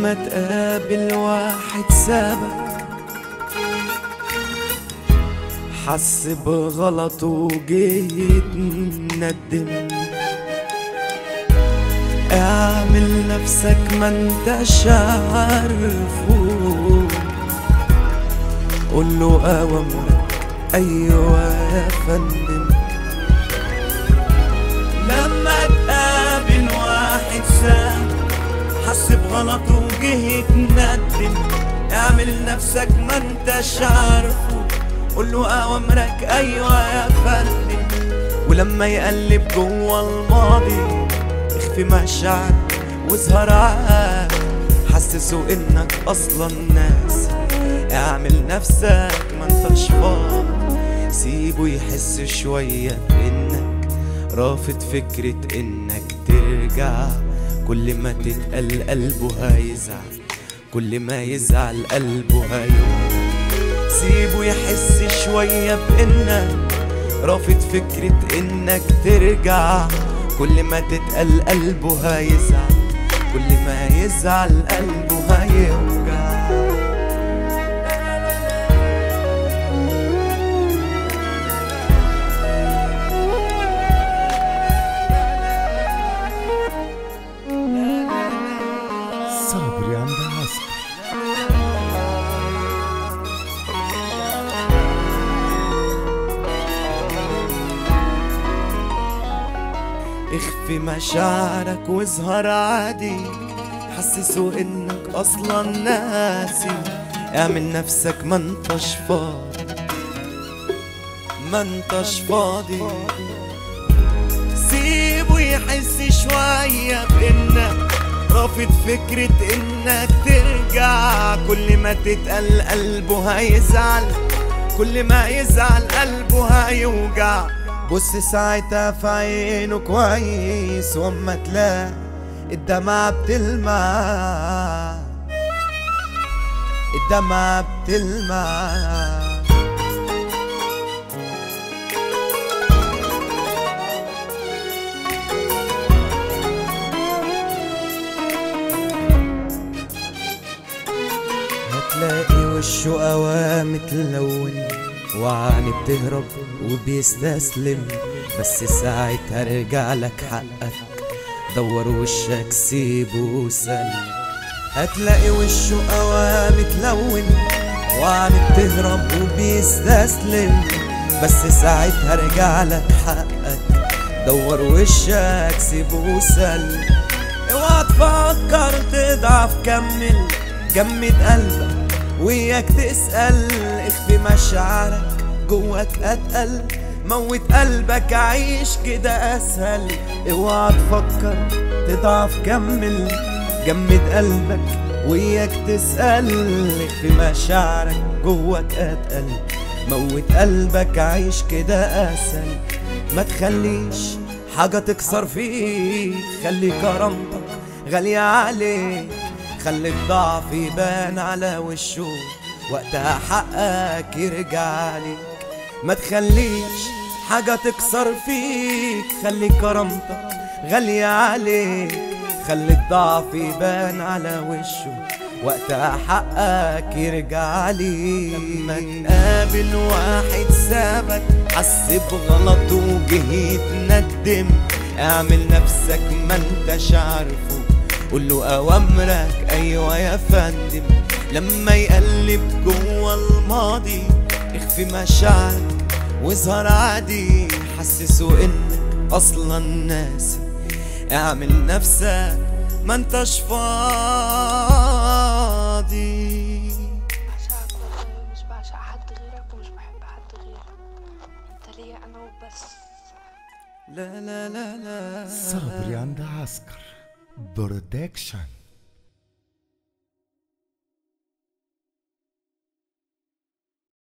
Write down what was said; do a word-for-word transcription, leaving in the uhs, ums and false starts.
لما تقابل واحد سابك حس بغلطه وجيت ندم، اعمل نفسك ما انتش عارفه، قوله اوامرك ايوه يا فندم. لما تقابل واحد سام حس بغلطه وجيت ندم، اعمل نفسك ما انتش عارفه، قوله اوامرك ايوه يا فندم. ولما يقلب جوه الماضي اخفي مشاعرك واظهر عاد، حسسه انك اصلا ناس، اعمل نفسك ما انتش فاضي، سيبه يحس شوية انك رافض فكرة انك ترجع. كل ما تتقل قلبه هيزعل، كل ما يزعل قلبه هيوجع، سيبه يحس شوية بانك رافض فكرة انك ترجع. كل ما تتقل قلبه هيزعل، كل ما يزعل قلبه هيوجع. صبري عند عسكر. اخفي مشاعرك واظهر عادي، حسسه انك اصلا ناسي، اعمل نفسك ما انتش فاضي، ما انتش فاضي، سيبه يحس شوية بانك رافض فكرة انك ترجع. كل ما تتقل قلبه هيزعل، كل ما يزعل قلبه هيوجع. بص ساعتها في عينه كويس، واما تلاقي الدمعة بتلمع، الدمعة بتلمع. هتلاقي وشه قوام متلون وعيني بتهرب وبيستسلم، بس ساعتها رجع لك حقك، دور وشك سيبه وسلم. هتلاقي وشه قوام متلون وعيني بتهرب وبيستسلم، بس ساعتها رجع لك حقك، دور وشك سيبه وسلم. اوعى تفكر تضعف، كمل جمد قلبك وياك تسأل، اخفي مشاعرك جواك اتقل، موت قلبك عيش كده اسهل. اوعى تفكر تضعف، كمل جمد قلبك وياك تسأل، اخفي مشاعرك جواك اتقل، موت قلبك عيش كده اسهل. ما تخليش حاجة تكسر فيك، خلي كرامتك غالية عليك، خلي الضعف يبان على وشه، وقتها حقك يرجع ليك. ما تخليش حاجة تكسر فيك، خلي كرامتك غالية عليك، خلي الضعف يبان على وشه، وقتها حقك يرجع ليك. لما تقابل واحد سابك حس بغلطه وجيت ندم، اعمل نفسك ما انتش عارفه، قوله اوامرك ايوه يا فندم. لما يقلب جوه الماضي اخفي مشاعرك واظهر عادي، حسسه انك اصلا ناسي، اعمل نفسك ما انتش فاضي. بعشقك والله مش بعشق حد غيرك ومش بحب حد غيرك، انت ليا انا وبس. لا لا لا لا صبري عند عسكر برودكشن.